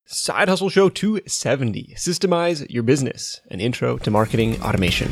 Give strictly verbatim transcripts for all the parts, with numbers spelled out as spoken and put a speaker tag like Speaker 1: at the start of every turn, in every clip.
Speaker 1: Side Hustle Show two seventy, Systemize Your Business, an intro to marketing automation.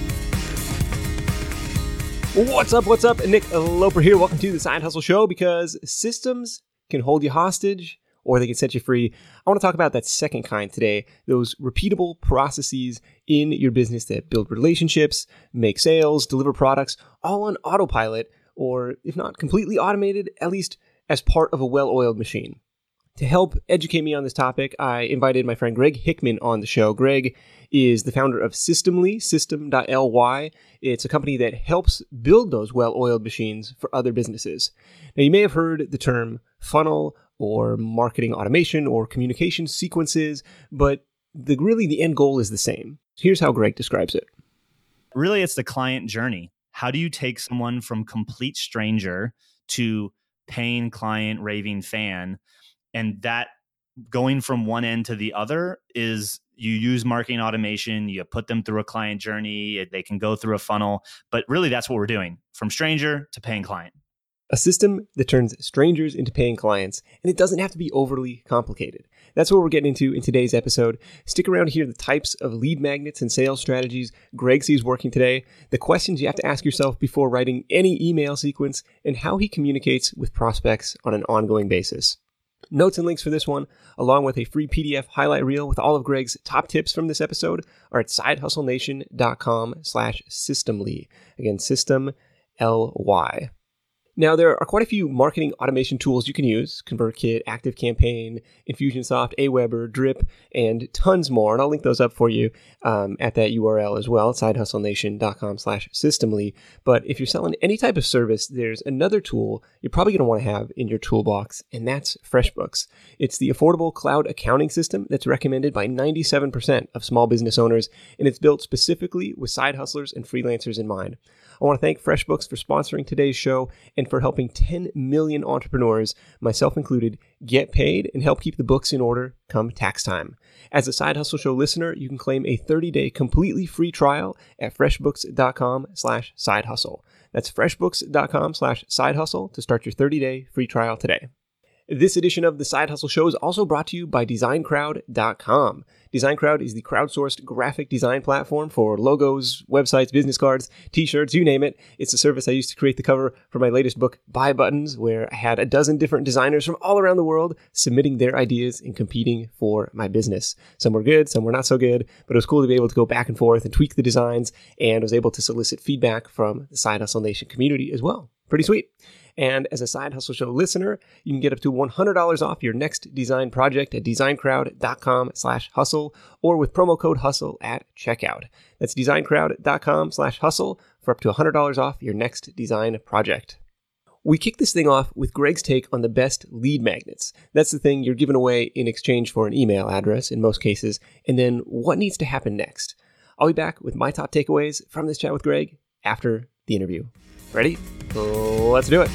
Speaker 1: What's up, what's up? Nick Loper here. Welcome to the Side Hustle Show, because systems can hold you hostage or they can set you free. I want to talk about that second kind today, those repeatable processes in your business that build relationships, make sales, deliver products, all on autopilot, or if not completely automated, at least as part of a well-oiled machine. To help educate me on this topic, I invited my friend Greg Hickman on the show. Greg is the founder of Systemly, system dot L Y. It's a company that helps build those well-oiled machines for other businesses. Now, you may have heard the term funnel or marketing automation or communication sequences, but the, really the end goal is the same. Here's how Greg describes it.
Speaker 2: Really, it's the client journey. How do you take someone from complete stranger to paying client, raving fan? And that going from one end to the other is you use marketing automation, you put them through a client journey, they can go through a funnel. But really, that's what we're doing, from stranger to paying client.
Speaker 1: A system that turns strangers into paying clients, and it doesn't have to be overly complicated. That's what we're getting into in today's episode. Stick around to hear the types of lead magnets and sales strategies Greg sees working today, the questions you have to ask yourself before writing any email sequence, and how he communicates with prospects on an ongoing basis. Notes and links for this one, along with a free P D F highlight reel with all of Greg's top tips from this episode, are at sidehustlenation.com slash systemly. Again, system L Y. Now, there are quite a few marketing automation tools you can use: ConvertKit, ActiveCampaign, Infusionsoft, Aweber, Drip, and tons more. And I'll link those up for you um, at that U R L as well, sidehustlenation.com slash systemly. But if you're selling any type of service, there's another tool you're probably going to want to have in your toolbox, and that's FreshBooks. It's the affordable cloud accounting system that's recommended by ninety-seven percent of small business owners, and it's built specifically with side hustlers and freelancers in mind. I want to thank FreshBooks for sponsoring today's show and for helping ten million entrepreneurs, myself included, get paid and help keep the books in order come tax time. As a Side Hustle Show listener, you can claim a thirty-day completely free trial at freshbooks.com slash side hustle. That's freshbooks.com slash side hustle to start your thirty-day free trial today. This edition of the Side Hustle Show is also brought to you by design crowd dot com. DesignCrowd is the crowdsourced graphic design platform for logos, websites, business cards, t-shirts, you name it. It's the service I used to create the cover for my latest book, Buy Buttons, where I had a dozen different designers from all around the world submitting their ideas and competing for my business. Some were good, some were not so good, but it was cool to be able to go back and forth and tweak the designs, and was able to solicit feedback from the Side Hustle Nation community as well. Pretty sweet. And as a Side Hustle Show listener, you can get up to one hundred dollars off your next design project at designcrowd.com slash hustle or with promo code hustle at checkout. That's designcrowd.com slash hustle for up to one hundred dollars off your next design project. We kick this thing off with Greg's take on the best lead magnets. That's the thing you're giving away in exchange for an email address in most cases, and then what needs to happen next. I'll be back with my top takeaways from this chat with Greg after the interview. Ready? Let's do it.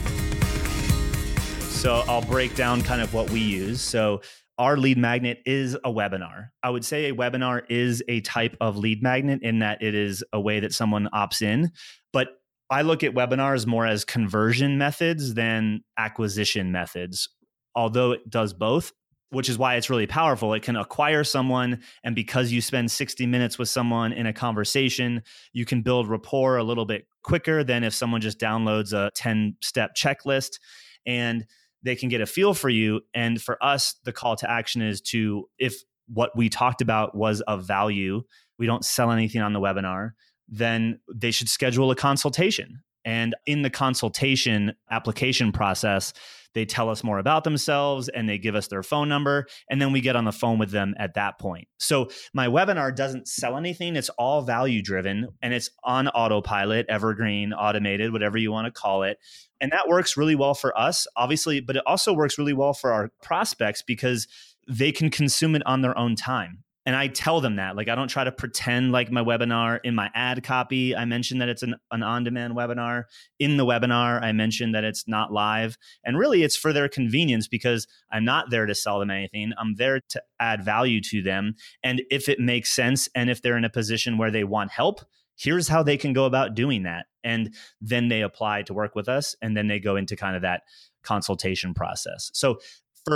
Speaker 2: So I'll break down kind of what we use. So our lead magnet is a webinar. I would say a webinar is a type of lead magnet in that it is a way that someone opts in. But I look at webinars more as conversion methods than acquisition methods, although it does both, which is why it's really powerful. It can acquire someone, and because you spend sixty minutes with someone in a conversation, you can build rapport a little bit quicker than if someone just downloads a ten-step checklist, and they can get a feel for you. And for us, the call to action is to, if what we talked about was of value, we don't sell anything on the webinar, then they should schedule a consultation. And in the consultation application process, they tell us more about themselves and they give us their phone number, and then we get on the phone with them at that point. So my webinar doesn't sell anything. It's all value driven, and it's on autopilot, evergreen, automated, whatever you want to call it. And that works really well for us, obviously, but it also works really well for our prospects because they can consume it on their own time. And I tell them that, like, I don't try to pretend like my webinar. In my ad copy, I mentioned that it's an, an on-demand webinar. In the webinar, I mentioned that it's not live. And really, it's for their convenience because I'm not there to sell them anything. I'm there to add value to them. And if it makes sense, and if they're in a position where they want help, here's how they can go about doing that. And then they apply to work with us, and then they go into kind of that consultation process. So for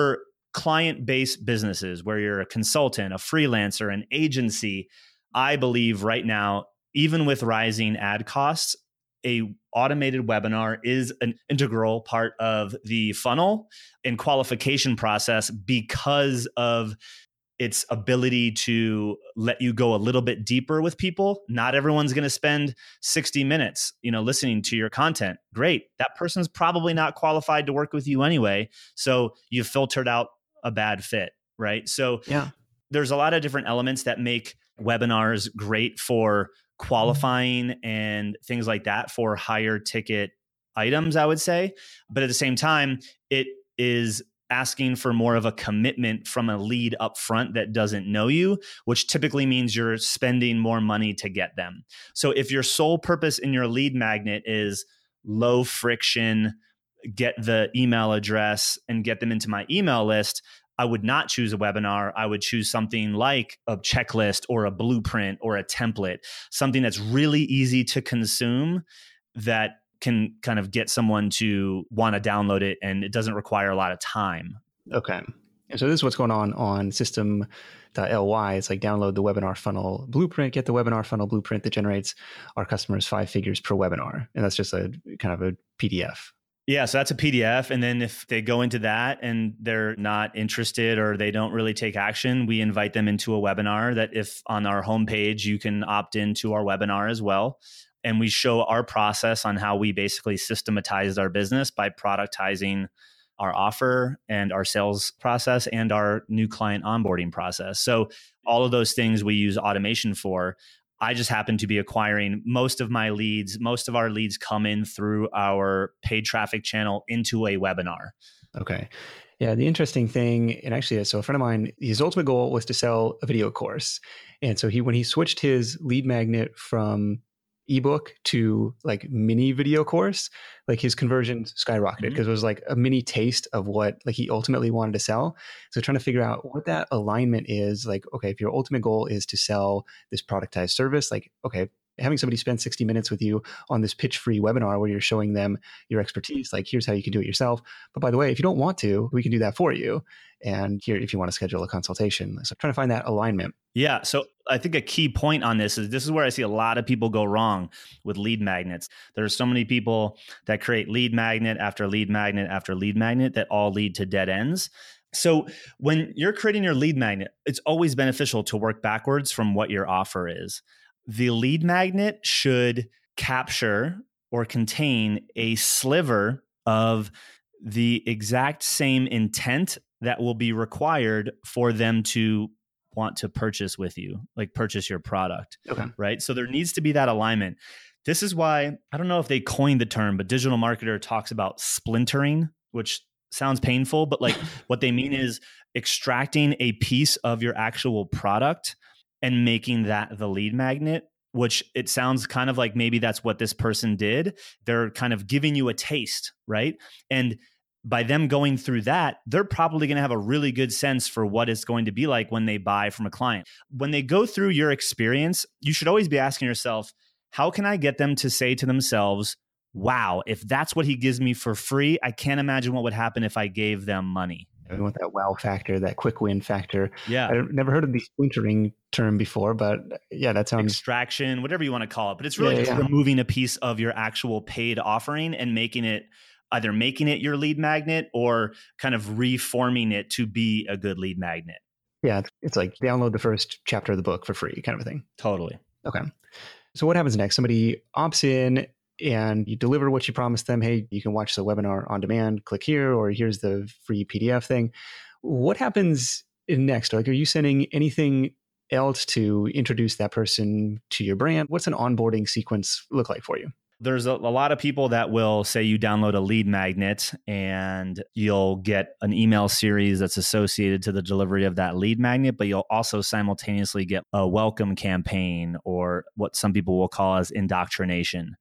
Speaker 2: client-based businesses where you're a consultant, a freelancer, an agency, I believe right now, even with rising ad costs, a automated webinar is an integral part of the funnel and qualification process because of its ability to let you go a little bit deeper with people. Not everyone's going to spend sixty minutes, you know, listening to your content. Great. That person's probably not qualified to work with you anyway. So you've filtered out a bad fit, right? So
Speaker 1: yeah.
Speaker 2: There's a lot of different elements that make webinars great for qualifying and things like that for higher ticket items, I would say. But at the same time, it is asking for more of a commitment from a lead up front that doesn't know you, which typically means you're spending more money to get them. So if your sole purpose in your lead magnet is low friction, get the email address and get them into my email list, I would not choose a webinar. I would choose something like a checklist or a blueprint or a template, something that's really easy to consume that can kind of get someone to want to download it, and it doesn't require a lot of time.
Speaker 1: Okay. So this is what's going on on system dot L Y. It's like download the webinar funnel blueprint, get the webinar funnel blueprint that generates our customers five figures per webinar. And that's just a kind of a P D F.
Speaker 2: Yeah, so that's a P D F. And then if they go into that and they're not interested or they don't really take action, we invite them into a webinar that if on our homepage, you can opt into our webinar as well. And we show our process on how we basically systematized our business by productizing our offer and our sales process and our new client onboarding process. So all of those things we use automation for. I just happen to be acquiring most of my leads. Most of our leads come in through our paid traffic channel into a webinar.
Speaker 1: Okay. Yeah. The interesting thing, and actually, so a friend of mine, his ultimate goal was to sell a video course. And so he, when he switched his lead magnet from ebook to like mini video course, like his conversion skyrocketed because mm-hmm. it was like a mini taste of what like he ultimately wanted to sell. So trying to figure out what that alignment is, like, okay, if your ultimate goal is to sell this productized service, like, okay, having somebody spend sixty minutes with you on this pitch free webinar where you're showing them your expertise, like here's how you can do it yourself. But by the way, if you don't want to, we can do that for you. And here, if you want to schedule a consultation. So trying to find that alignment.
Speaker 2: Yeah. So I think a key point on this is this is where I see a lot of people go wrong with lead magnets. There are so many people that create lead magnet after lead magnet after lead magnet that all lead to dead ends. So when you're creating your lead magnet, it's always beneficial to work backwards from what your offer is. The lead magnet should capture or contain a sliver of the exact same intent that will be required for them to want to purchase with you, like purchase your product.
Speaker 1: Okay.
Speaker 2: Right. So there needs to be that alignment. This is why, I don't know if they coined the term, but Digital Marketer talks about splintering, which sounds painful, but like what they mean is extracting a piece of your actual product and making that the lead magnet, which it sounds kind of like maybe that's what this person did. They're kind of giving you a taste, right? And by them going through that, they're probably going to have a really good sense for what it's going to be like when they buy from a client. When they go through your experience, you should always be asking yourself, how can I get them to say to themselves, wow, if that's what he gives me for free, I can't imagine what would happen if I gave them money.
Speaker 1: We want that wow factor, that quick win factor.
Speaker 2: Yeah.
Speaker 1: I've never heard of the splintering term before, but yeah, that sounds...
Speaker 2: Extraction, whatever you want to call it. But it's really
Speaker 1: yeah,
Speaker 2: just
Speaker 1: yeah.
Speaker 2: removing a piece of your actual paid offering and making it, either making it your lead magnet or kind of reforming it to be a good lead magnet.
Speaker 1: Yeah, it's like download the first chapter of the book for free kind of a thing.
Speaker 2: Totally.
Speaker 1: Okay. So what happens next? Somebody opts in and you deliver what you promised them. Hey, you can watch the webinar on demand, click here, or here's the free P D F thing. What happens next? Like, are you sending anything else to introduce that person to your brand? What's an onboarding sequence look like for you?
Speaker 2: There's a, a lot of people that will say you download a lead magnet and you'll get an email series that's associated to the delivery of that lead magnet, but you'll also simultaneously get a welcome campaign or what some people will call as indoctrination.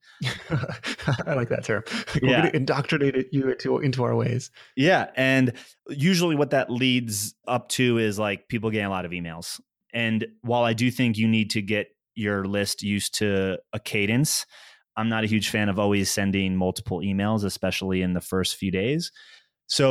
Speaker 1: I like that term. Like,
Speaker 2: yeah.
Speaker 1: We're going to indoctrinate you into, into our ways.
Speaker 2: Yeah. And usually what that leads up to is like people getting a lot of emails. And while I do think you need to get your list used to a cadence, I'm not a huge fan of always sending multiple emails, especially in the first few days. So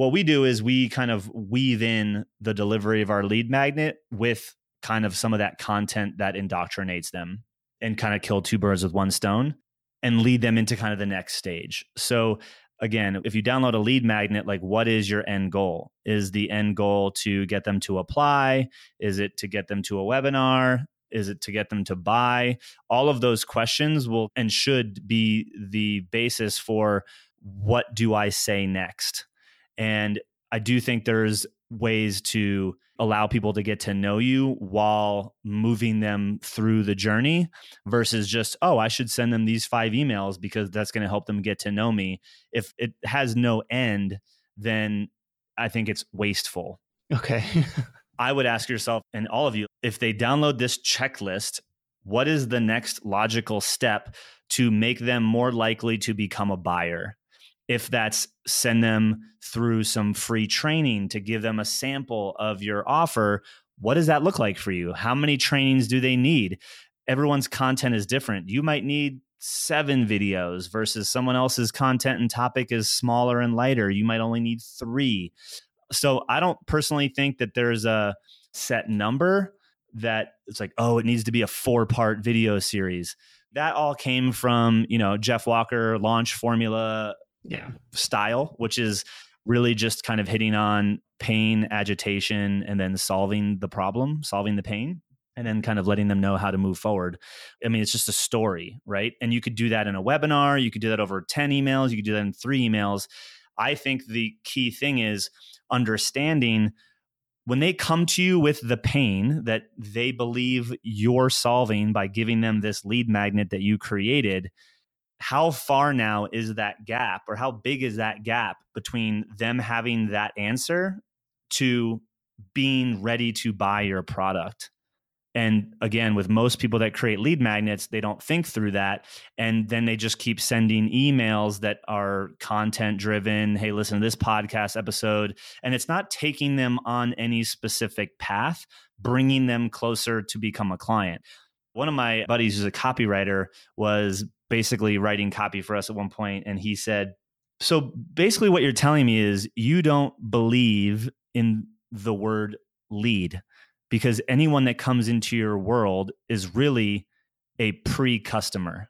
Speaker 2: what we do is we kind of weave in the delivery of our lead magnet with kind of some of that content that indoctrinates them and kind of kill two birds with one stone and lead them into kind of the next stage. So again, if you download a lead magnet, like what is your end goal? Is the end goal to get them to apply? Is it to get them to a webinar? Is it to get them to buy? All of those questions will and should be the basis for what do I say next? And I do think there's ways to allow people to get to know you while moving them through the journey versus just, oh, I should send them these five emails because that's going to help them get to know me. If it has no end, then I think it's wasteful.
Speaker 1: Okay.
Speaker 2: I would ask yourself, and all of you, if they download this checklist, what is the next logical step to make them more likely to become a buyer? If that's send them through some free training to give them a sample of your offer, what does that look like for you? How many trainings do they need? Everyone's content is different. You might need seven videos versus someone else's content and topic is smaller and lighter. You might only need three. So I don't personally think that there's a set number that it's like, oh, it needs to be a four-part video series. That all came from, you know, Jeff Walker launch formula
Speaker 1: yeah.
Speaker 2: style, which is really just kind of hitting on pain, agitation, and then solving the problem, solving the pain, and then kind of letting them know how to move forward. I mean, it's just a story, right? And you could do that in a webinar. You could do that over ten emails. You could do that in three emails. I think the key thing is understanding when they come to you with the pain that they believe you're solving by giving them this lead magnet that you created, how far now is that gap or how big is that gap between them having that answer to being ready to buy your product? And again, with most people that create lead magnets, they don't think through that. And then they just keep sending emails that are content driven. Hey, listen to this podcast episode. And it's not taking them on any specific path, bringing them closer to become a client. One of my buddies who's a copywriter was basically writing copy for us at one point. And he said, so basically what you're telling me is you don't believe in the word lead, because anyone that comes into your world is really a pre-customer.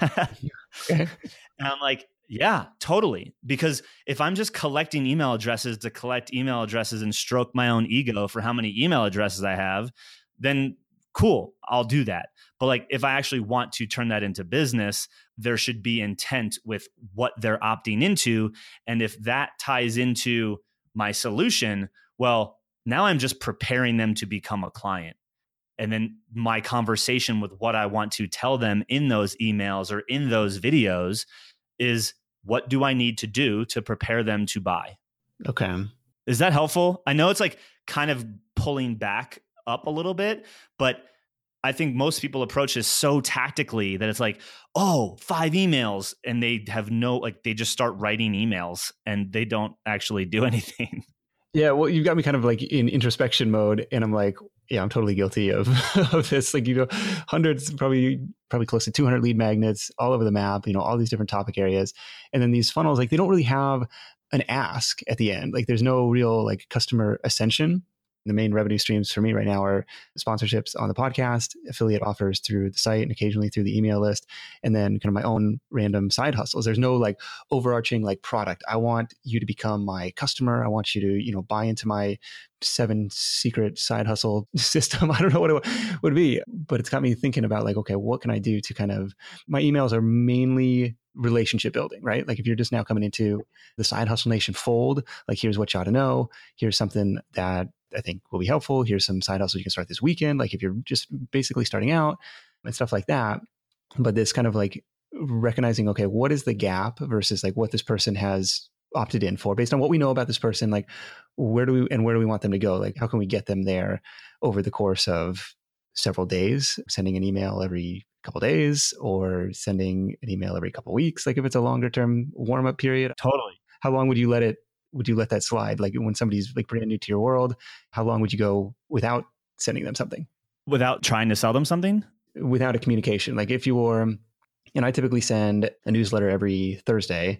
Speaker 2: And I'm like, yeah, totally. Because if I'm just collecting email addresses to collect email addresses and stroke my own ego for how many email addresses I have, then cool, I'll do that. But like, if I actually want to turn that into business, there should be intent with what they're opting into. And if that ties into my solution, well, now I'm just preparing them to become a client. And then my conversation with what I want to tell them in those emails or in those videos is, what do I need to do to prepare them to buy?
Speaker 1: Okay.
Speaker 2: Is that helpful? I know it's like kind of pulling back up a little bit, but I think most people approach this so tactically that it's like, oh, five emails. And they have no, like, they just start writing emails and they don't actually do anything.
Speaker 1: Yeah, well, you've got me kind of like in introspection mode, and I'm like, yeah, I'm totally guilty of of this. Like, you know, hundreds, probably probably close to two hundred lead magnets all over the map. You know, all these different topic areas, and then these funnels, like they don't really have an ask at the end. Like, there's no real like customer ascension. The main revenue streams for me right now are sponsorships on the podcast, affiliate offers through the site, and occasionally through the email list, and then kind of my own random side hustles. There's no like overarching like product. I want you to become my customer. I want you to, you know, buy into my seven secret side hustle system. I don't know what it would be, but it's got me thinking about like, okay, what can I do to kind of, my emails are mainly relationship building, right? Like if you're just now coming into the Side Hustle Nation fold, like here's what you ought to know. Here's something that I think will be helpful. Here's some side hustles you can start this weekend. Like if you're just basically starting out and stuff like that. But this kind of like recognizing, okay, what is the gap versus like what this person has opted in for based on what we know about this person? Like where do we, and where do we want them to go? Like how can we get them there over the course of several days, sending an email every couple of days or sending an email every couple of weeks? Like if it's a longer term warm up period,
Speaker 2: totally.
Speaker 1: How long would you let it would you let that slide? Like when somebody's like brand new to your world, how long would you go without sending them something?
Speaker 2: Without trying to sell them something?
Speaker 1: Without a communication. Like if you're, and I typically send a newsletter every Thursday,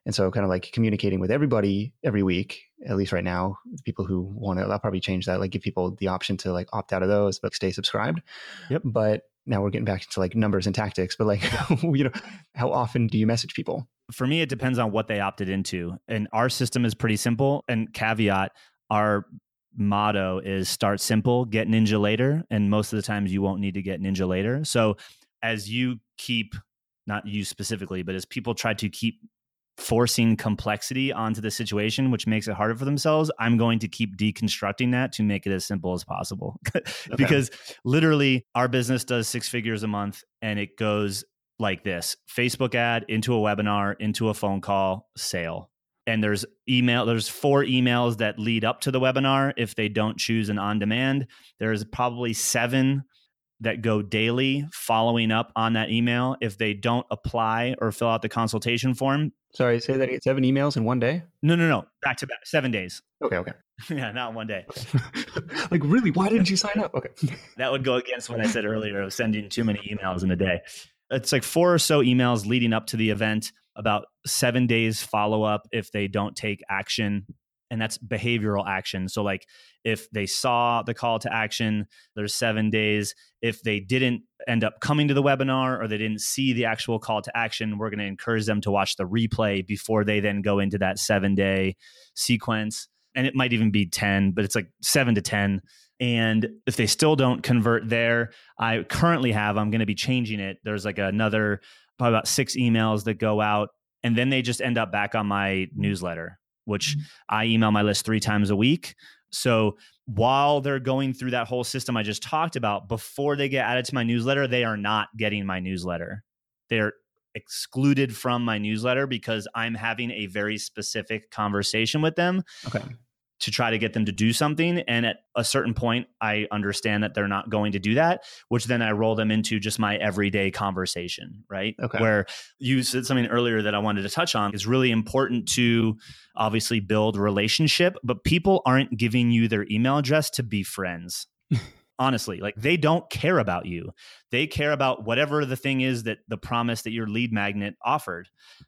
Speaker 3: And so kind of like communicating with everybody every week, at least right now, people who want to, I'll probably change that, like give people the option to like opt out of those, but stay subscribed.
Speaker 2: Yep.
Speaker 3: But now we're getting back into like numbers and tactics, but like, you know, how often do you message people?
Speaker 2: For me, it depends on what they opted into. And our system is pretty simple. And caveat, our motto is start simple, get ninja later. And most of the times you won't need to get ninja later. So as you keep, not you specifically, but as people try to keep forcing complexity onto the situation, which makes it harder for themselves, I'm going to keep deconstructing that to make it as simple as possible.
Speaker 3: Okay.
Speaker 2: Because literally our business does six figures a month and it goes like this: Facebook ad into a webinar, into a phone call, sale. And there's email, there's four emails that lead up to the webinar. If they don't choose an on-demand, there's probably seven that go daily following up on that email. If they don't apply or fill out the consultation form.
Speaker 3: Sorry, say that again. Seven emails in one day?
Speaker 2: No, no, no. Back to back, seven days.
Speaker 3: Okay, okay.
Speaker 2: Yeah, not one day.
Speaker 3: Like, really? Why didn't you sign up? Okay.
Speaker 2: That would go against what I said earlier of sending too many emails in a day. It's like four or so emails leading up to the event, about seven days follow up if they don't take action. And that's behavioral action. So like if they saw the call to action, there's seven days. If they didn't end up coming to the webinar or they didn't see the actual call to action, we're going to encourage them to watch the replay before they then go into that seven day sequence. And it might even be ten, but it's like seven to ten. And if they still don't convert there, I currently have, I'm going to be changing it. There's like another, probably about six emails that go out, and then they just end up back on my newsletter, which I email my list three times a week. So while they're going through that whole system I just talked about, before they get added to my newsletter, they are not getting my newsletter. They're excluded from my newsletter because I'm having a very specific conversation with them.
Speaker 3: Okay.
Speaker 2: To try to get them to do something. And at a certain point, I understand that they're not going to do that, which then I roll them into just my everyday conversation, right?
Speaker 3: Okay.
Speaker 2: Where you said something earlier that I wanted to touch on. Is really important to obviously build relationship, but people aren't giving you their email address to be friends. Honestly, like they don't care about you. They care about whatever the thing is that the promise that your lead magnet offered.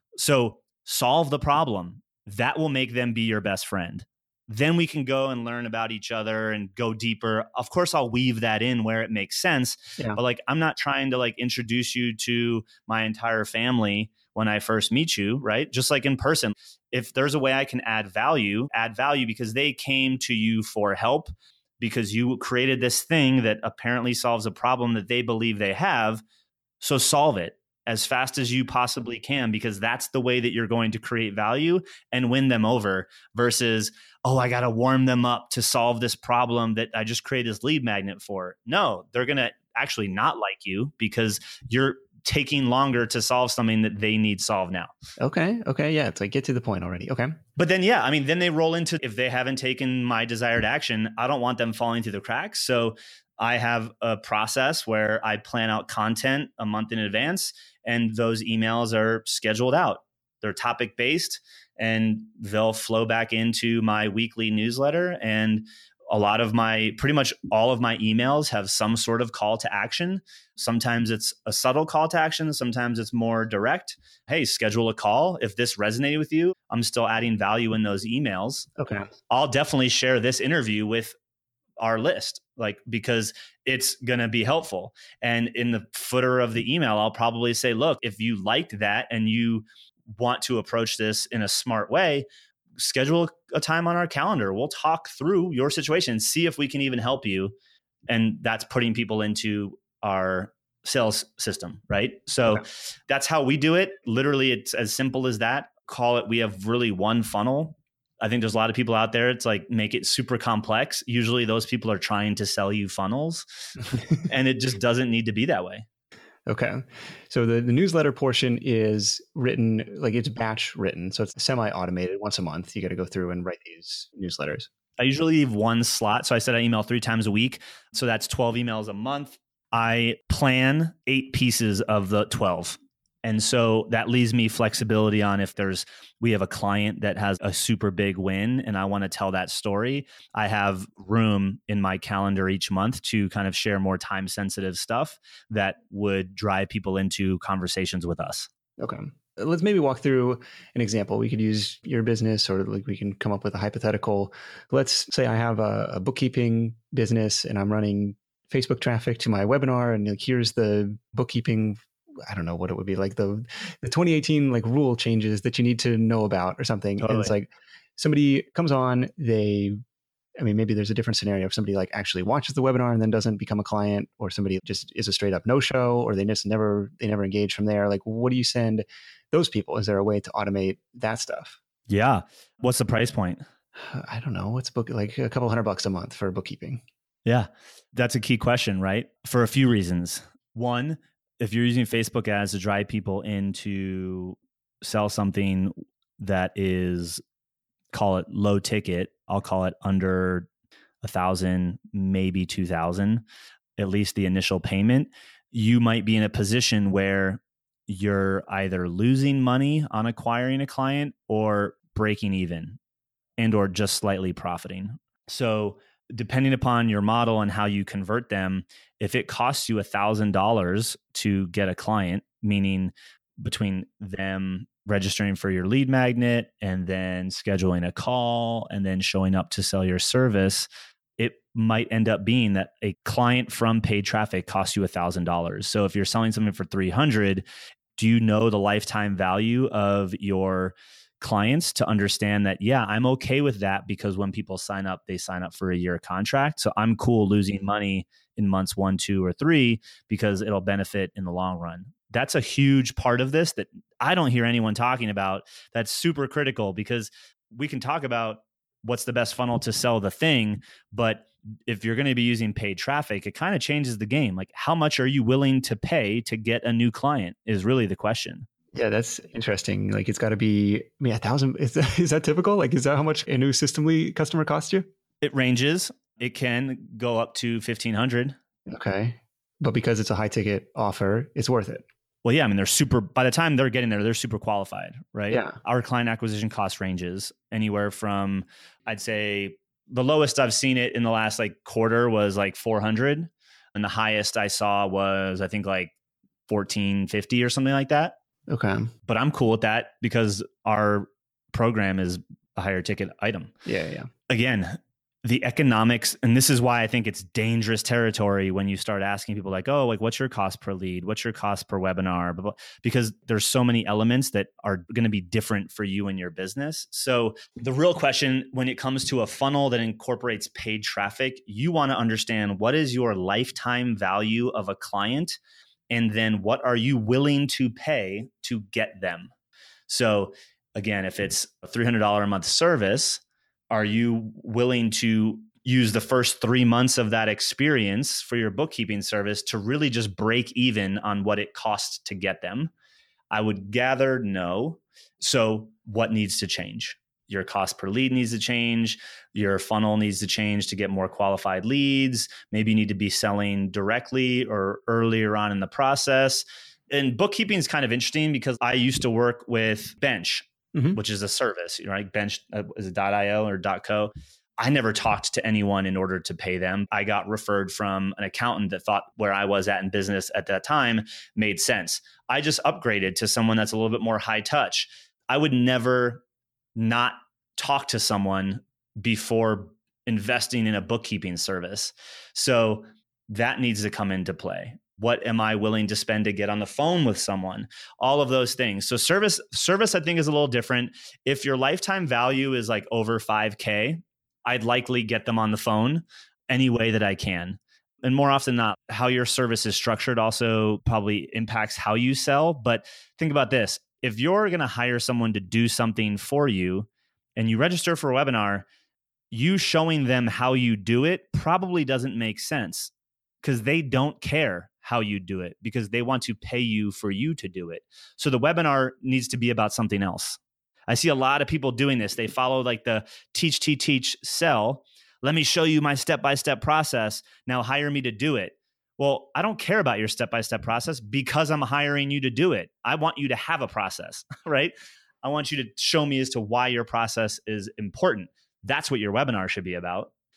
Speaker 2: So solve the problem. That will make them be your best friend. Then we can go and learn about each other and go deeper. Of course, I'll weave that in where it makes sense.
Speaker 3: Yeah.
Speaker 2: But like, I'm not trying to like introduce you to my entire family when I first meet you, right? Just like in person. If there's a way I can add value, add value because they came to you for help, because you created this thing that apparently solves a problem that they believe they have. So solve it as fast as you possibly can, because that's the way that you're going to create value and win them over versus, oh, I got to warm them up to solve this problem that I just created this lead magnet for. No, they're going to actually not like you because you're taking longer to solve something that they need solved now.
Speaker 3: Okay. Okay. Yeah. It's like, get to the point already. Okay.
Speaker 2: But then, yeah, I mean, then they roll into, if they haven't taken my desired action, I don't want them falling through the cracks. So I have a process where I plan out content a month in advance, and those emails are scheduled out. They're topic based, and they'll flow back into my weekly newsletter. And a lot of my, pretty much all of my emails have some sort of call to action. Sometimes it's a subtle call to action. Sometimes it's more direct. Hey, schedule a call. If this resonated with you, I'm still adding value in those emails.
Speaker 3: Okay.
Speaker 2: I'll definitely share this interview with our list, like, because it's going to be helpful. And in the footer of the email, I'll probably say, look, if you liked that and you want to approach this in a smart way, schedule a time on our calendar. We'll talk through your situation, see if we can even help you. And that's putting people into our sales system, right? So okay. That's how we do it. Literally, it's as simple as that. Call it, we have really one funnel. I think there's a lot of people out there. It's like, make it super complex. Usually those people are trying to sell you funnels and it just doesn't need to be that way.
Speaker 3: Okay. So the, the newsletter portion is written, like it's batch written. So it's semi-automated. Once a month, you got to go through and write these newsletters.
Speaker 2: I usually leave one slot. So I said I email three times a week. So that's twelve emails a month. I plan eight pieces of the twelve. And so that leaves me flexibility on if there's, we have a client that has a super big win and I want to tell that story. I have room in my calendar each month to kind of share more time sensitive stuff that would drive people into conversations with us.
Speaker 3: Okay. Let's maybe walk through an example. We could use your business, or like we can come up with a hypothetical. Let's say I have a, a bookkeeping business and I'm running Facebook traffic to my webinar, and like, here's the bookkeeping, I don't know what it would be, like the, the twenty eighteen like rule changes that you need to know about or something.
Speaker 2: Totally.
Speaker 3: And it's like somebody comes on, they, I mean, maybe there's a different scenario if somebody like actually watches the webinar and then doesn't become a client, or somebody just is a straight up no show, or they just never, they never engage from there. Like, what do you send those people? Is there a way to automate that stuff?
Speaker 2: Yeah. What's the price point?
Speaker 3: I don't know. What's book, like a couple hundred bucks a month for bookkeeping?
Speaker 2: Yeah. That's a key question, right? For a few reasons. One, if you're using Facebook ads to drive people in to sell something that is, call it low ticket, I'll call it under a thousand, maybe two thousand, at least the initial payment, you might be in a position where you're either losing money on acquiring a client or breaking even and or just slightly profiting. So depending upon your model and how you convert them, if it costs you a thousand dollars to get a client, meaning between them registering for your lead magnet and then scheduling a call and then showing up to sell your service, it might end up being that a client from paid traffic costs you a thousand dollars. So if you're selling something for three hundred, do you know the lifetime value of your clients to understand that, yeah, I'm okay with that because when people sign up, they sign up for a year contract. So I'm cool losing money in months one, two, or three because it'll benefit in the long run. That's a huge part of this that I don't hear anyone talking about. That's super critical, because we can talk about what's the best funnel to sell the thing, but if you're going to be using paid traffic, it kind of changes the game. Like, how much are you willing to pay to get a new client is really the question.
Speaker 3: Yeah, that's interesting. Like, it's got to be, I mean, a thousand, is that, is that typical? Like, is that how much a new Systemly customer costs you?
Speaker 2: It ranges. It can go up to fifteen hundred.
Speaker 3: Okay. But because it's a high ticket offer, it's worth it.
Speaker 2: Well, yeah, I mean, they're super, by the time they're getting there, they're super qualified, right?
Speaker 3: Yeah.
Speaker 2: Our client acquisition cost ranges anywhere from, I'd say the lowest I've seen it in the last like quarter was like four hundred. And the highest I saw was, I think, like fourteen fifty or something like that.
Speaker 3: Okay.
Speaker 2: But I'm cool with that because our program is a higher ticket item.
Speaker 3: Yeah, yeah.
Speaker 2: Again, the economics, and this is why I think it's dangerous territory when you start asking people like, oh, like, what's your cost per lead? What's your cost per webinar? Blah, blah, because there's so many elements that are going to be different for you and your business. So the real question when it comes to a funnel that incorporates paid traffic, you want to understand what is your lifetime value of a client, and then what are you willing to pay to get them? So again, if it's a three hundred dollars a month service, are you willing to use the first three months of that experience for your bookkeeping service to really just break even on what it costs to get them? I would gather no. So what needs to change? Your cost per lead needs to change. Your funnel needs to change to get more qualified leads. Maybe you need to be selling directly or earlier on in the process. And bookkeeping is kind of interesting because I used to work with Bench, mm-hmm. which is a service, right? Bench uh, is it .io or .co. I never talked to anyone in order to pay them. I got referred from an accountant that thought where I was at in business at that time made sense. I just upgraded to someone that's a little bit more high touch. I would never not talk to someone before investing in a bookkeeping service. So that needs to come into play. What am I willing to spend to get on the phone with someone? All of those things. So service, service, I think is a little different. If your lifetime value is like over five K, I'd likely get them on the phone any way that I can. And more often than not, how your service is structured also probably impacts how you sell. But think about this. If you're going to hire someone to do something for you and you register for a webinar, you showing them how you do it probably doesn't make sense because they don't care how you do it because they want to pay you for you to do it. So the webinar needs to be about something else. I see a lot of people doing this. They follow like the teach, teach, teach, sell. Let me show you my step-by-step process. Now hire me to do it. Well, I don't care about your step-by-step process because I'm hiring you to do it. I want you to have a process, right? I want you to show me as to why your process is important. That's what your webinar should be about.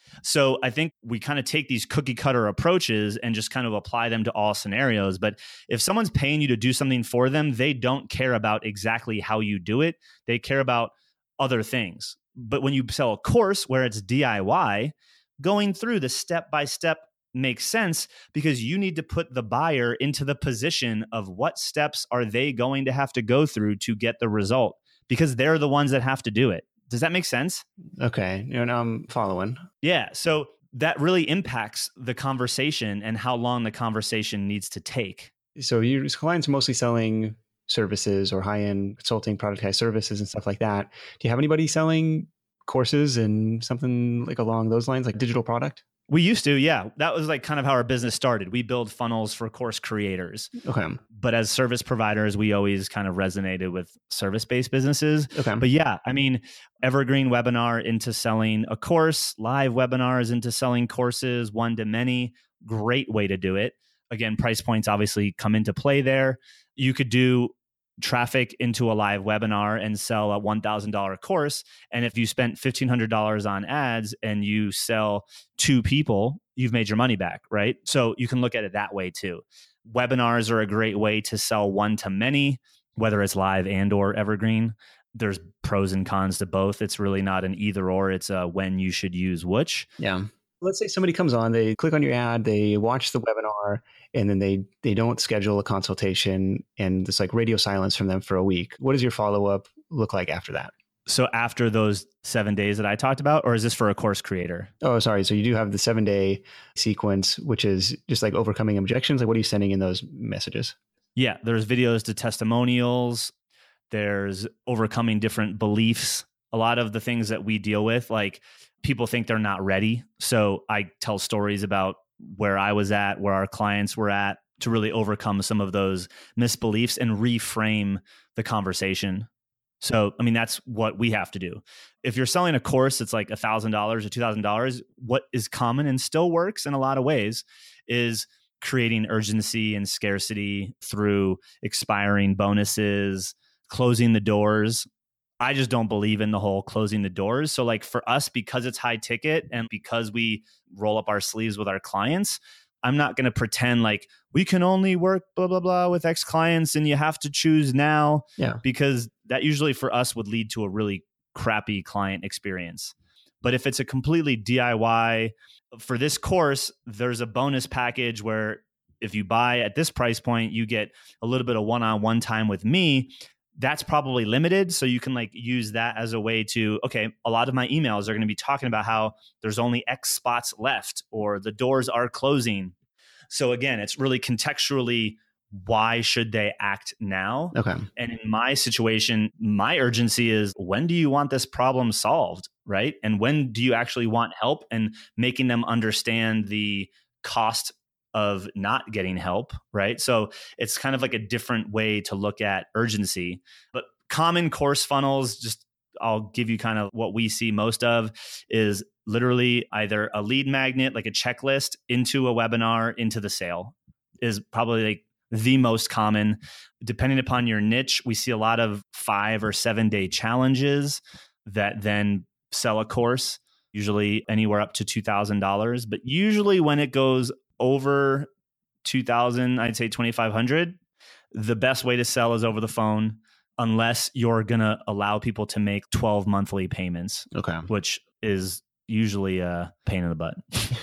Speaker 2: So I think we kind of take these cookie cutter approaches and just kind of apply them to all scenarios. But if someone's paying you to do something for them, they don't care about exactly how you do it. They care about other things. But when you sell a course where it's D I Y, going through the step-by-step makes sense because you need to put the buyer into the position of what steps are they going to have to go through to get the result, because they're the ones that have to do it. Does that make sense?
Speaker 3: Okay. You know, I'm following.
Speaker 2: Yeah. So that really impacts the conversation and how long the conversation needs to take.
Speaker 3: So your clients are mostly selling services or high-end consulting, productized services and stuff like that. Do you have anybody selling courses and something like along those lines, like digital product?
Speaker 2: We used to, yeah. That was like kind of how our business started. We build funnels for course creators.
Speaker 3: Okay.
Speaker 2: But as service providers, we always kind of resonated with service-based businesses.
Speaker 3: Okay.
Speaker 2: But yeah, I mean, evergreen webinar into selling a course, live webinars into selling courses, one to many, great way to do it. Again, price points obviously come into play there. You could do traffic into a live webinar and sell a one thousand dollars course. And if you spent fifteen hundred dollars on ads and you sell two people, you've made your money back, right? So you can look at it that way too. Webinars are a great way to sell one to many, whether it's live and or evergreen. There's pros and cons to both. It's really not an either or. It's a when you should use which.
Speaker 3: Yeah. Let's say somebody comes on, they click on your ad, they watch the webinar, and then they they don't schedule a consultation, and it's like radio silence from them for a week. What does your follow-up look like after that?
Speaker 2: So after those seven days that I talked about, or is this for a course creator?
Speaker 3: Oh, sorry. So you do have the seven-day sequence, which is just like overcoming objections. Like, what are you sending in those messages?
Speaker 2: Yeah, there's videos to testimonials. There's overcoming different beliefs. A lot of the things that we deal with, like people think they're not ready. So I tell stories about where I was at, where our clients were at, to really overcome some of those misbeliefs and reframe the conversation. So, I mean, that's what we have to do. If you're selling a course that's like one thousand dollars or two thousand dollars, what is common and still works in a lot of ways is creating urgency and scarcity through expiring bonuses, closing the doors. I just don't believe in the whole closing the doors. So like for us, because it's high ticket and because we roll up our sleeves with our clients, I'm not going to pretend like we can only work blah, blah, blah with X clients and you have to choose now.
Speaker 3: Yeah.
Speaker 2: Because that usually for us would lead to a really crappy client experience. But if it's a completely D I Y, for this course, there's a bonus package where if you buy at this price point, you get a little bit of one-on-one time with me. That's probably limited. So you can like use that as a way to, okay, a lot of my emails are going to be talking about how there's only X spots left or the doors are closing. So again, it's really contextually, why should they act now?
Speaker 3: Okay.
Speaker 2: And in my situation, my urgency is, when do you want this problem solved, right? And when do you actually want help, and making them understand the cost of not getting help, right? So it's kind of like a different way to look at urgency. But common course funnels, just I'll give you kind of what we see most of, is literally either a lead magnet, like a checklist, into a webinar, into the sale, is probably like the most common. Depending upon your niche, we see a lot of five or seven day challenges that then sell a course, usually anywhere up to two thousand dollars. But usually when it goes over two thousand, I'd say twenty-five hundred, the best way to sell is over the phone, unless you're going to allow people to make twelve monthly payments.
Speaker 3: Okay.
Speaker 2: Which is usually a pain in the butt.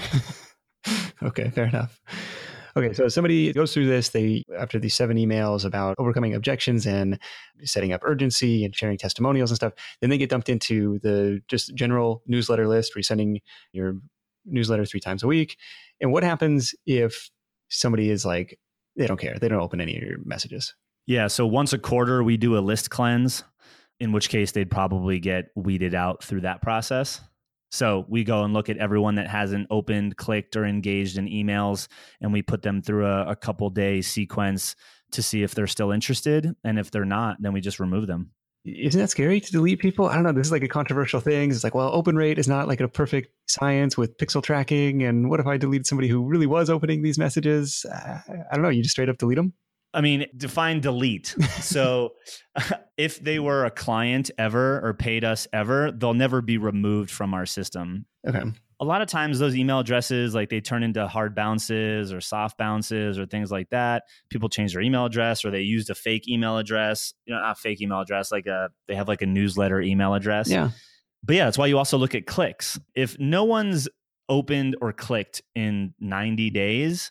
Speaker 3: Okay, fair enough. Okay, so somebody goes through this, they, after these seven emails about overcoming objections and setting up urgency and sharing testimonials and stuff, then they get dumped into the just general newsletter list where you're sending your newsletter three times a week. And what happens if somebody is like, they don't care, they don't open any of your messages?
Speaker 2: Yeah, so once a quarter, we do a list cleanse, in which case they'd probably get weeded out through that process. So we go and look at everyone that hasn't opened, clicked, or engaged in emails, and we put them through a, a couple day sequence to see if they're still interested. And if they're not, then we just remove them.
Speaker 3: Isn't that scary to delete people? I don't know. This is like a controversial thing. It's like, well, open rate is not like a perfect science with pixel tracking. And what if I deleted somebody who really was opening these messages? Uh, I don't know. You just straight up delete them?
Speaker 2: I mean, define delete. So if they were a client ever or paid us ever, they'll never be removed from our system.
Speaker 3: Okay.
Speaker 2: a lot of times those email addresses, like they turn into hard bounces or soft bounces or things like that. People change their email address or they used a fake email address, you know, not fake email address, like a, they have like a newsletter email address.
Speaker 3: Yeah.
Speaker 2: But yeah, that's why you also look at clicks. If no one's opened or clicked in ninety days,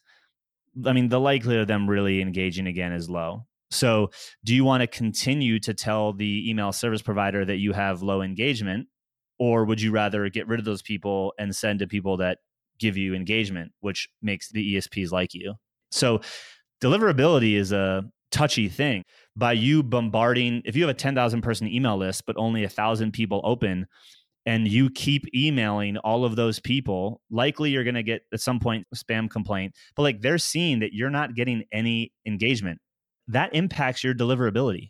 Speaker 2: I mean, the likelihood of them really engaging again is low. So do you want to continue to tell the email service provider that you have low engagement? Or would you rather get rid of those people and send to people that give you engagement, which makes the E S Ps like you? So deliverability is a touchy thing. By you bombarding, if you have a ten thousand person email list, but only one thousand people open, and you keep emailing all of those people, likely you're going to get at some point a spam complaint. But like they're seeing that you're not getting any engagement. That impacts your deliverability.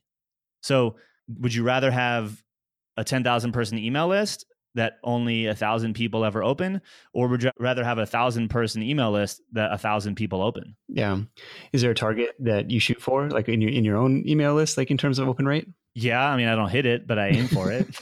Speaker 2: So would you rather have a ten thousand person email list that only a thousand people ever open, or would you rather have a thousand person email list that a thousand people open?
Speaker 3: Yeah. Is there a target that you shoot for, like in your in your own email list, like in terms of open rate?
Speaker 2: Yeah, I mean, I don't hit it, but I aim for it.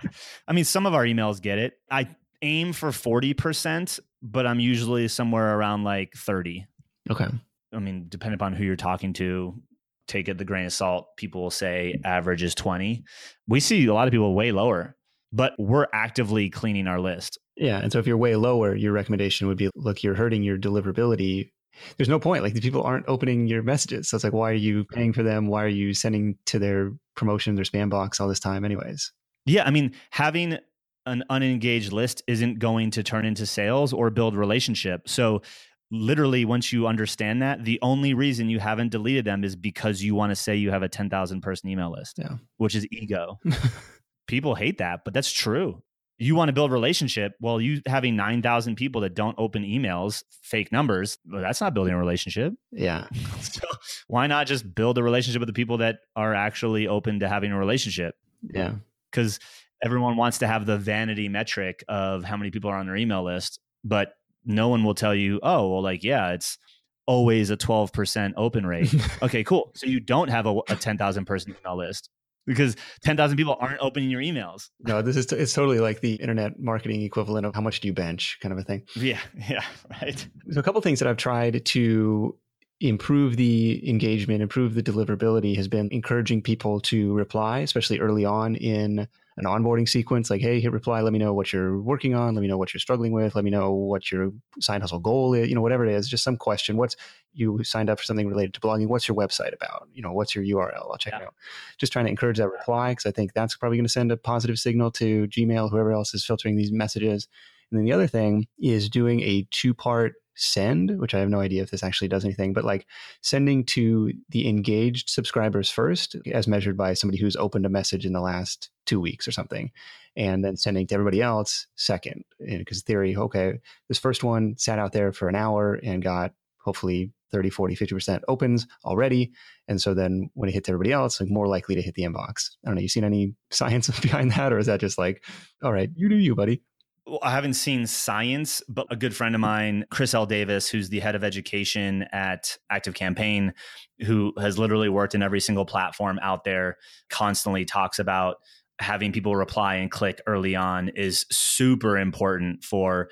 Speaker 2: I mean, some of our emails get it. I aim for forty percent, but I'm usually somewhere around like thirty.
Speaker 3: Okay.
Speaker 2: I mean, depending upon who you're talking to, take it with a grain of salt. People will say average is twenty. We see a lot of people way lower, but we're actively cleaning our list.
Speaker 3: Yeah. And so if you're way lower, your recommendation would be, look, you're hurting your deliverability. There's no point. Like the people aren't opening your messages. So it's like, why are you paying for them? Why are you sending to their promotion, their spam box all this time anyways?
Speaker 2: Yeah. I mean, having an unengaged list isn't going to turn into sales or build relationship. So literally, once you understand that, the only reason you haven't deleted them is because you want to say you have a ten thousand person email list,
Speaker 3: yeah.
Speaker 2: which is ego. People hate that, but that's true. You want to build relationship. Well, you having nine thousand people that don't open emails, fake numbers, well, that's not building a relationship.
Speaker 3: Yeah.
Speaker 2: So why not just build a relationship with the people that are actually open to having a relationship?
Speaker 3: Yeah.
Speaker 2: Because everyone wants to have the vanity metric of how many people are on their email list, but no one will tell you, oh, well, like, yeah, it's always a twelve percent open rate. Okay, cool. So you don't have a, a ten thousand person email list because ten thousand people aren't opening your emails.
Speaker 3: No, this is, t- it's totally like the internet marketing equivalent of how much do you bench kind of a thing.
Speaker 2: Yeah, yeah, right.
Speaker 3: So a couple of things that I've tried to improve the engagement, improve the deliverability has been encouraging people to reply, especially early on in an onboarding sequence. Like, hey, hit reply. Let me know what you're working on. Let me know what you're struggling with. Let me know what your side hustle goal is. You know, whatever it is, just some question. What's you signed up for something related to blogging? What's your website about? You know, what's your U R L? I'll check
Speaker 2: yeah.
Speaker 3: it out. Just trying to encourage that reply because I think that's probably going to send a positive signal to Gmail, whoever else is filtering these messages. And then the other thing is doing a two-part send, which I have no idea if this actually does anything, but like sending to the engaged subscribers first, as measured by somebody who's opened a message in the last two weeks or something, and then sending to everybody else second. Because theory, okay, this first one sat out there for an hour and got hopefully thirty, forty, fifty percent opens already. And so then when it hits everybody else, like more likely to hit the inbox. I don't know, you seen any science behind that? Or is that just like, all right, you do you, buddy?
Speaker 2: Well, I haven't seen science, but a good friend of mine, Chris L. Davis, who's the head of education at ActiveCampaign, who has literally worked in every single platform out there, constantly talks about having people reply and click early on is super important for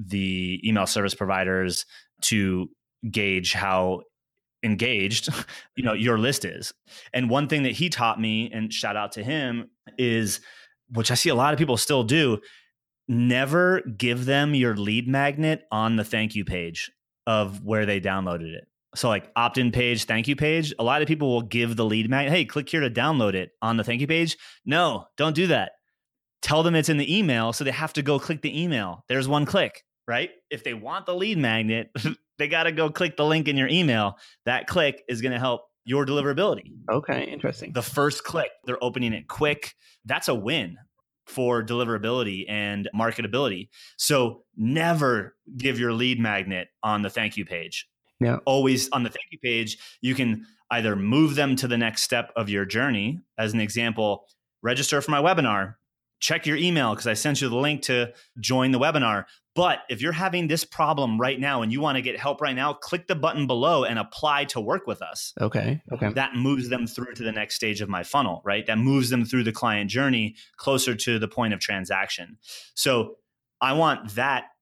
Speaker 2: the email service providers to gauge how engaged, you know, your list is. And one thing that he taught me, and shout out to him, is, which I see a lot of people still do, never give them your lead magnet on the thank you page of where they downloaded it. So like opt-in page, thank you page, a lot of people will give the lead magnet, hey, click here to download it on the thank you page. No, don't do that. Tell them it's in the email, so they have to go click the email. There's one click, right? If they want the lead magnet, they got to go click the link in your email. That click is going to help your deliverability.
Speaker 3: Okay, interesting.
Speaker 2: The first click, they're opening it quick. That's a win for deliverability and marketability. So never give your lead magnet on the thank you page.
Speaker 3: Yeah.
Speaker 2: Always on the thank you page, you can either move them to the next step of your journey. As an example, register for my webinar, check your email because I sent you the link to join the webinar. But if you're having this problem right now and you want to get help right now, click the button below and apply to work with us.
Speaker 3: Okay. Okay.
Speaker 2: That moves them through to the next stage of my funnel, right? That moves them through the client journey closer to the point of transaction. So I want that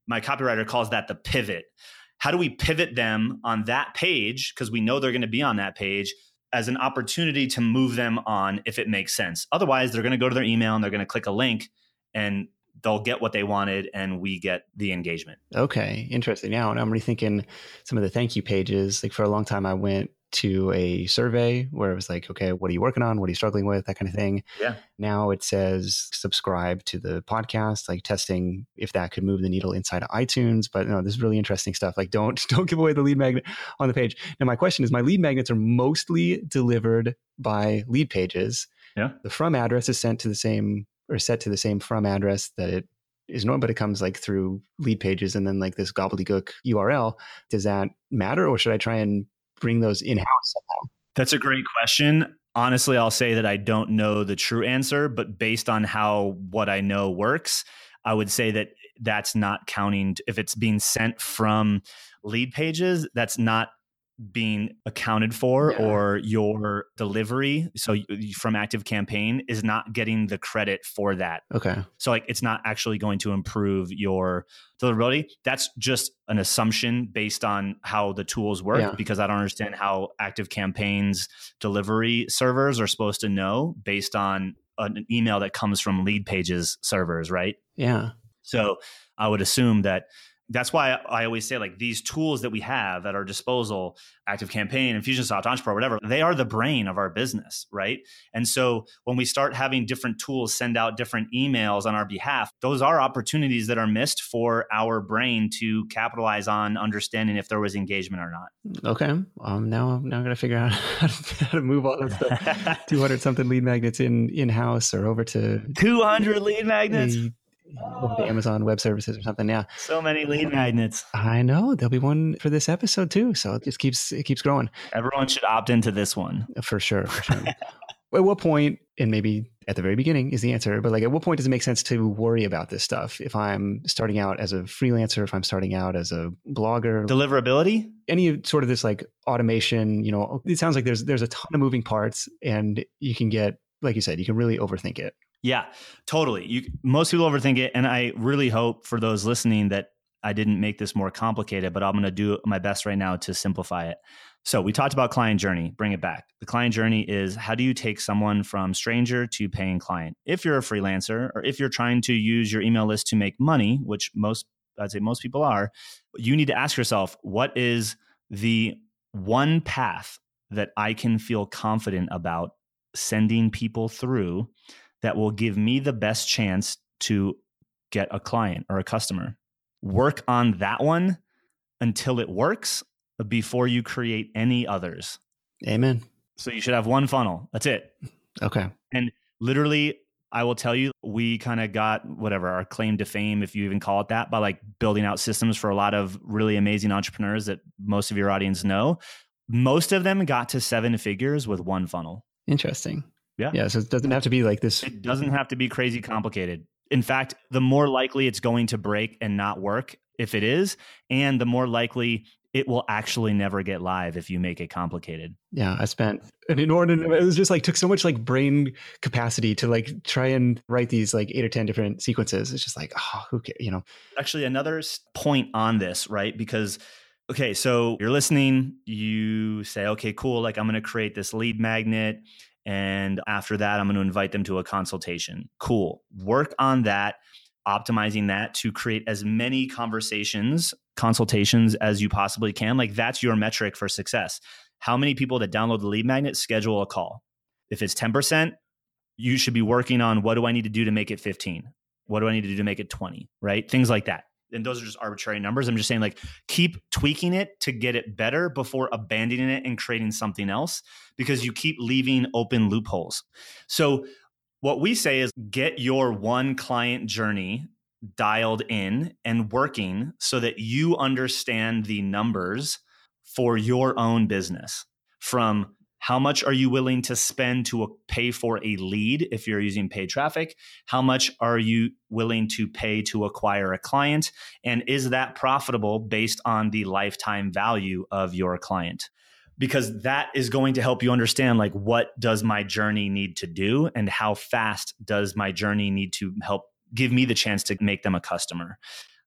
Speaker 2: my copywriter calls that the pivot. How do we pivot them on that page? Because we know they're going to be on that page as an opportunity to move them on if it makes sense. Otherwise, they're going to go to their email and they're going to click a link and they'll get what they wanted and we get the engagement.
Speaker 3: Okay, interesting. Now, and I'm rethinking some of the thank you pages. Like for a long time, I went to a survey where it was like, okay, what are you working on? What are you struggling with? That kind of thing.
Speaker 2: Yeah.
Speaker 3: Now it says subscribe to the podcast, like testing if that could move the needle inside of iTunes. But no, this is really interesting stuff. Like don't, don't give away the lead magnet on the page. Now, my question is, my lead magnets are mostly delivered by lead pages.
Speaker 2: Yeah.
Speaker 3: The from address is sent to the same or set to the same from address that it is normal, but it comes like through lead pages and then like this gobbledygook U R L. Does that matter? Or should I try and bring those in-house somehow?
Speaker 2: That's a great question. Honestly, I'll say that I don't know the true answer, but based on how what I know works, I would say that that's not counting. If it's being sent from lead pages, that's not being accounted for,
Speaker 3: Yeah.
Speaker 2: or your delivery. So from ActiveCampaign is not getting the credit for that.
Speaker 3: Okay.
Speaker 2: So like it's not actually going to improve your deliverability. That's just an assumption based on how the tools work,
Speaker 3: Yeah.
Speaker 2: because I don't understand how ActiveCampaign's delivery servers are supposed to know based on an email that comes from lead pages servers, right?
Speaker 3: Yeah.
Speaker 2: So I would assume that that's why I always say, like, these tools that we have at our disposal, ActiveCampaign, Infusionsoft, Entrepreneur, whatever, they are the brain of our business, right? And so when we start having different tools send out different emails on our behalf, those are opportunities that are missed for our brain to capitalize on understanding if there was engagement or not.
Speaker 3: Okay. Um, now, now I'm going to figure out how to move all of the two hundred something lead magnets in in-house or over to
Speaker 2: two hundred lead magnets.
Speaker 3: The, over to Amazon Web Services or something. Yeah.
Speaker 2: So many lead magnets.
Speaker 3: I know. There'll be one for this episode too. So it just keeps, it keeps growing.
Speaker 2: Everyone should opt into this one.
Speaker 3: For sure. For sure. At what point, and maybe at the very beginning is the answer, but like at what point does it make sense to worry about this stuff? If I'm starting out as a freelancer, if I'm starting out as a blogger,
Speaker 2: deliverability,
Speaker 3: any sort of this like automation, you know, it sounds like there's, there's a ton of moving parts and you can get, like you said, you can really overthink it.
Speaker 2: Yeah, totally. You, most people overthink it. And I really hope for those listening that I didn't make this more complicated, but I'm going to do my best right now to simplify it. So we talked about client journey, bring it back. The client journey is, how do you take someone from stranger to paying client? If you're a freelancer or if you're trying to use your email list to make money, which most, I'd say most people are, you need to ask yourself, what is the one path that I can feel confident about sending people through that will give me the best chance to get a client or a customer? Work on that one until it works before you create any others.
Speaker 3: Amen.
Speaker 2: So you should have one funnel. That's it.
Speaker 3: Okay.
Speaker 2: And literally, I will tell you, we kind of got whatever our claim to fame, if you even call it that, by like building out systems for a lot of really amazing entrepreneurs that most of your audience know. Most of them got to seven figures with one funnel.
Speaker 3: Interesting.
Speaker 2: Yeah.
Speaker 3: Yeah. So it doesn't have to be like this.
Speaker 2: It doesn't have to be crazy complicated. In fact, the more likely it's going to break and not work if it is, and the more likely it will actually never get live if you make it complicated.
Speaker 3: Yeah. I spent an inordinate, it was just like, took so much like brain capacity to like try and write these like eight or ten different sequences. It's just like, oh, who cares, you know?
Speaker 2: Actually, another point on this, right? Because okay, so you're listening, you say, okay, cool. Like I'm going to create this lead magnet. And after that, I'm going to invite them to a consultation. Cool. Work on that, optimizing that to create as many conversations, consultations as you possibly can. Like that's your metric for success. How many people that download the lead magnet schedule a call? If it's ten percent, you should be working on, what do I need to do to make it fifteen? What do I need to do to make it twenty? Right? Things like that. And those are just arbitrary numbers. I'm just saying, like, keep tweaking it to get it better before abandoning it and creating something else, because you keep leaving open loopholes. So what we say is get your one client journey dialed in and working so that you understand the numbers for your own business. From how much are you willing to spend to pay for a lead if you're using paid traffic? How much are you willing to pay to acquire a client? And is that profitable based on the lifetime value of your client? Because that is going to help you understand, like, what does my journey need to do and how fast does my journey need to help give me the chance to make them a customer?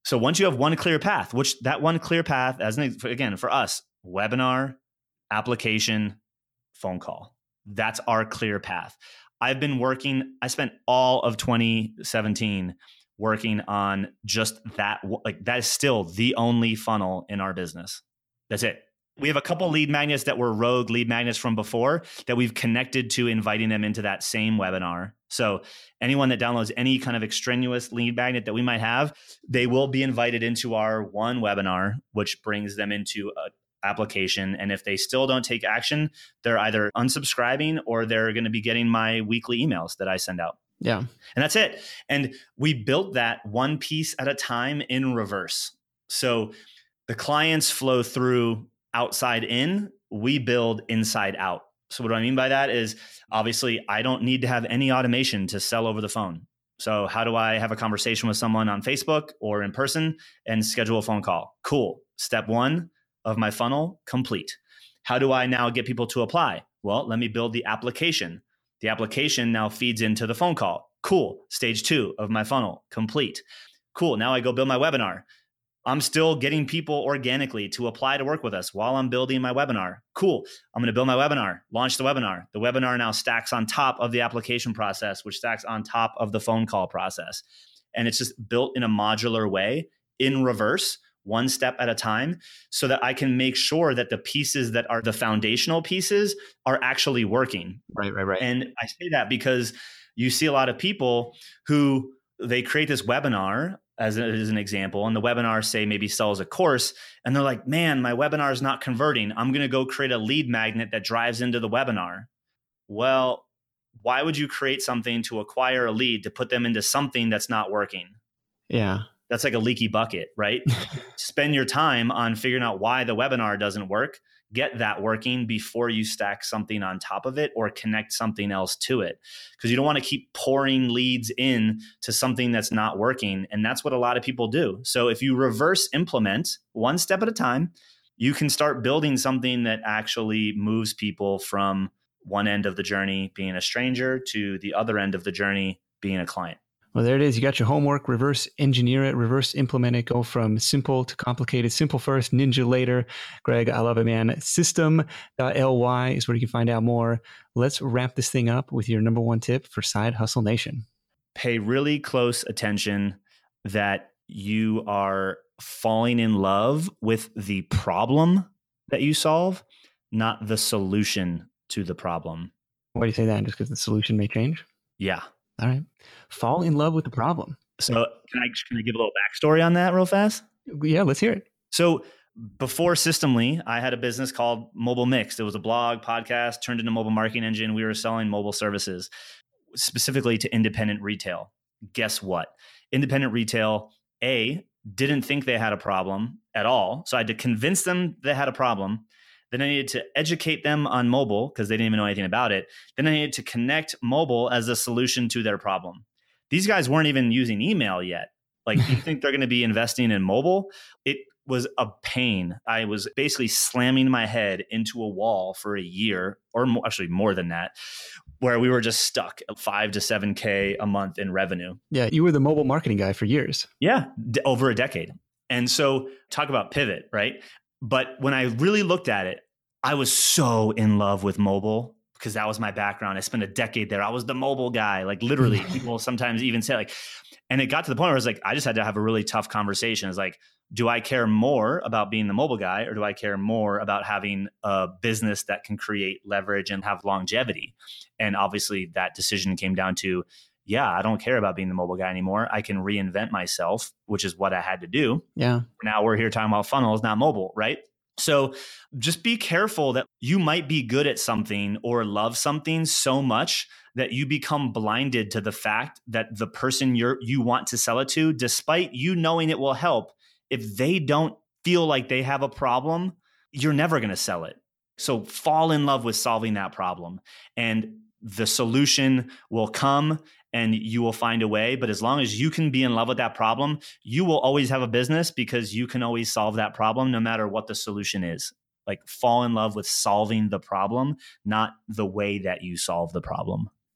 Speaker 2: So once you have one clear path, which that one clear path, as an, again, for us, webinar, application, phone call. That's our clear path. I've been working, I spent all of twenty seventeen working on just that. Like that is still the only funnel in our business. That's it. We have a couple lead magnets that were rogue lead magnets from before that we've connected to inviting them into that same webinar. So anyone that downloads any kind of extraneous lead magnet that we might have, they will be invited into our one webinar, which brings them into a application. And if they still don't take action, they're either unsubscribing or they're going to be getting my weekly emails that I send out.
Speaker 3: Yeah.
Speaker 2: And that's it. And we built that one piece at a time in reverse. So the clients flow through outside in, we build inside out. So what do I mean by that is obviously I don't need to have any automation to sell over the phone. So how do I have a conversation with someone on Facebook or in person and schedule a phone call? Cool. Step one of my funnel, complete. How do I now get people to apply? Well, let me build the application. The application now feeds into the phone call. Cool. Stage two of my funnel, complete. Cool. Now I go build my webinar. I'm still getting people organically to apply to work with us while I'm building my webinar. Cool. I'm going to build my webinar, launch the webinar. The webinar now stacks on top of the application process, which stacks on top of the phone call process. And it's just built in a modular way in reverse, one step at a time, so that I can make sure that the pieces that are the foundational pieces are actually working.
Speaker 3: Right, right, right.
Speaker 2: And I say that because you see a lot of people who they create this webinar as, a, as an example, and the webinar say maybe sells a course, and they're like, man, my webinar is not converting. I'm going to go create a lead magnet that drives into the webinar. Well, why would you create something to acquire a lead to put them into something that's not working?
Speaker 3: Yeah.
Speaker 2: That's like a leaky bucket, right? Spend your time on figuring out why the webinar doesn't work. Get that working before you stack something on top of it or connect something else to it. Because you don't want to keep pouring leads in to something that's not working. And that's what a lot of people do. So if you reverse implement one step at a time, you can start building something that actually moves people from one end of the journey being a stranger to the other end of the journey being a client.
Speaker 3: Well, there it is. You got your homework. Reverse engineer it, reverse implement it, go from simple to complicated. Simple first, ninja later. Greg, I love it, man. System dot L Y is where you can find out more. Let's wrap this thing up with your number one tip for Side Hustle Nation.
Speaker 2: Pay really close attention that you are falling in love with the problem that you solve, not the solution to the problem.
Speaker 3: Why do you say that? Just because the solution may change?
Speaker 2: Yeah.
Speaker 3: All right. Fall in love with the problem.
Speaker 2: So can I, can I give a little backstory on that real fast?
Speaker 3: Yeah, let's hear it.
Speaker 2: So before Systemly, I had a business called Mobile Mixed. It was a blog, podcast, turned into a mobile marketing engine. We were selling mobile services specifically to independent retail. Guess what? Independent retail, A, didn't think they had a problem at all. So I had to convince them they had a problem. Then I needed to educate them on mobile because they didn't even know anything about it. Then I needed to connect mobile as a solution to their problem. These guys weren't even using email yet. Like, you think they're going to be investing in mobile? It was a pain. I was basically slamming my head into a wall for a year, or more, actually more than that, where we were just stuck at five to seven K a month in revenue.
Speaker 3: Yeah, you were the mobile marketing guy for years.
Speaker 2: Yeah, d- over a decade. And so talk about pivot, right? But when I really looked at it, I was so in love with mobile because that was my background. I spent a decade there. I was the mobile guy, like literally. People sometimes even say like, and it got to the point where I was like, I just had to have a really tough conversation. It's like, do I care more about being the mobile guy, or do I care more about having a business that can create leverage and have longevity? And obviously that decision came down to, yeah, I don't care about being the mobile guy anymore. I can reinvent myself, which is what I had to do.
Speaker 3: Yeah.
Speaker 2: Now we're here talking about funnels, not mobile, right? So just be careful that you might be good at something or love something so much that you become blinded to the fact that the person you're, you want to sell it to, despite you knowing it will help, if they don't feel like they have a problem, you're never going to sell it. So fall in love with solving that problem, and the solution will come and you will find a way. But as long as you can be in love with that problem, you will always have a business because you can always solve that problem no matter what the solution is. Like, fall in love with solving the problem, not the way that you solve the problem.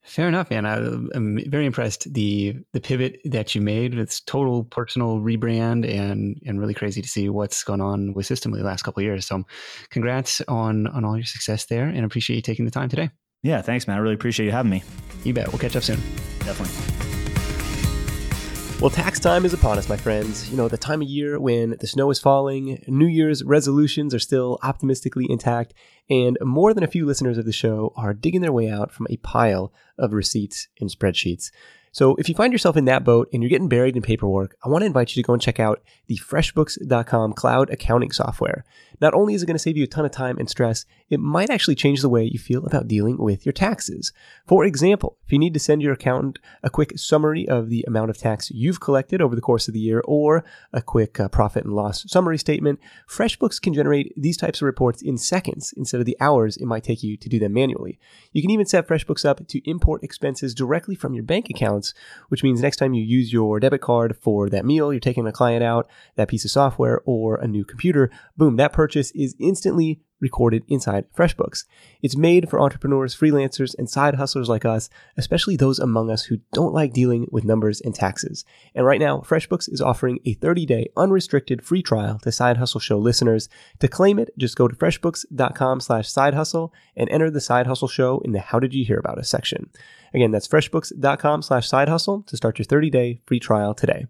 Speaker 3: Fair enough, man. I, I'm very impressed. The the pivot that you made, it's total personal rebrand, and and really crazy to see what's gone on with Systemly the last couple of years. So congrats on, on all your success there, and appreciate you taking the time today.
Speaker 2: Yeah, thanks, man. I really appreciate you having me.
Speaker 3: You bet. We'll catch up soon.
Speaker 2: Definitely.
Speaker 1: Well, tax time is upon us, my friends. You know, the time of year when the snow is falling, New Year's resolutions are still optimistically intact, and more than a few listeners of the show are digging their way out from a pile of receipts and spreadsheets. So if you find yourself in that boat and you're getting buried in paperwork, I want to invite you to go and check out the FreshBooks dot com cloud accounting software. Not only is it going to save you a ton of time and stress, it might actually change the way you feel about dealing with your taxes. For example, if you need to send your accountant a quick summary of the amount of tax you've collected over the course of the year, or a quick uh, profit and loss summary statement, FreshBooks can generate these types of reports in seconds instead of the hours it might take you to do them manually. You can even set FreshBooks up to import expenses directly from your bank accounts, which means next time you use your debit card for that meal, you're taking a client out, that piece of software, or a new computer, boom, that purchase is instantly recorded inside FreshBooks. It's made for entrepreneurs, freelancers, and side hustlers like us, especially those among us who don't like dealing with numbers and taxes. And right now, FreshBooks is offering a thirty-day unrestricted free trial to Side Hustle Show listeners. To claim it, just go to freshbooks dot com slash side hustle and enter the Side Hustle Show in the How Did You Hear About Us section. Again, that's freshbooks dot com slash side hustle to start your thirty-day free trial today.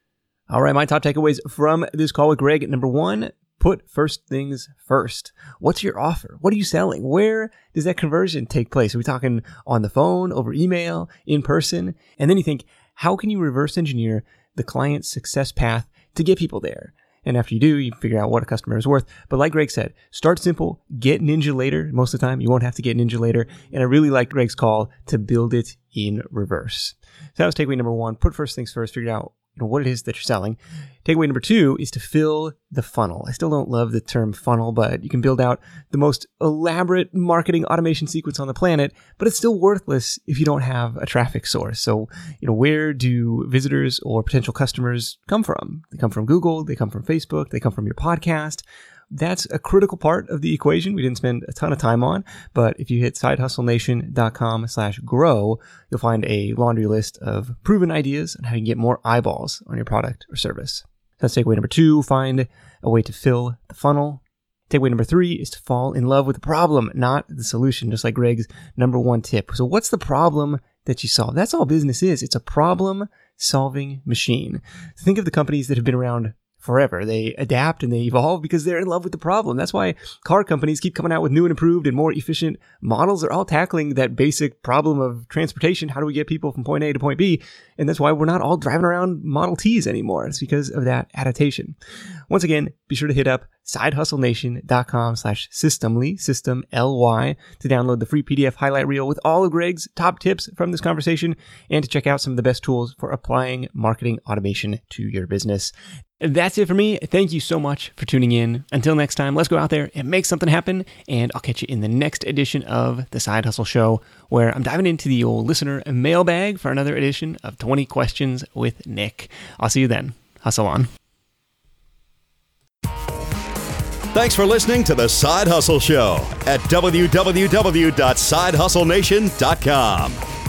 Speaker 1: All right, my top takeaways from this call with Greg. Number one, put first things first. What's your offer? What are you selling? Where does that conversion take place? Are we talking on the phone, over email, in person? And then you think, how can you reverse engineer the client's success path to get people there? And after you do, you figure out what a customer is worth. But like Greg said, start simple, get Ninja later. Most of the time, you won't have to get Ninja later. And I really like Greg's call to build it in reverse. So that was takeaway number one. Put first things first, figure out you know, what it is that you're selling. Takeaway number two is to fill the funnel. I still don't love the term funnel, but you can build out the most elaborate marketing automation sequence on the planet, but it's still worthless if you don't have a traffic source. So, you know, where do visitors or potential customers come from? They come from Google, they come from Facebook, they come from your podcast. That's a critical part of the equation we didn't spend a ton of time on, but if you hit side hustle nation dot com slash grow, you'll find a laundry list of proven ideas on how you can get more eyeballs on your product or service. That's takeaway number two, find a way to fill the funnel. Takeaway number three is to fall in love with the problem, not the solution, just like Greg's number one tip. So what's the problem that you solve? That's all business is. It's a problem-solving machine. Think of the companies that have been around forever. They adapt and they evolve because they're in love with the problem. That's why car companies keep coming out with new and improved and more efficient models. They're all tackling that basic problem of transportation. How do we get people from point A to point B? And that's why we're not all driving around Model Ts anymore. It's because of that adaptation. Once again, be sure to hit up side hustle nation dot com slash systemly, system L Y, to download the free P D F highlight reel with all of Greg's top tips from this conversation and to check out some of the best tools for applying marketing automation to your business. That's it for me. Thank you so much for tuning in. Until next time, let's go out there and make something happen. And I'll catch you in the next edition of The Side Hustle Show, where I'm diving into the old listener mailbag for another edition of twenty Questions with Nick. I'll see you then. Hustle on.
Speaker 4: Thanks for listening to The Side Hustle Show at w w w dot side hustle nation dot com.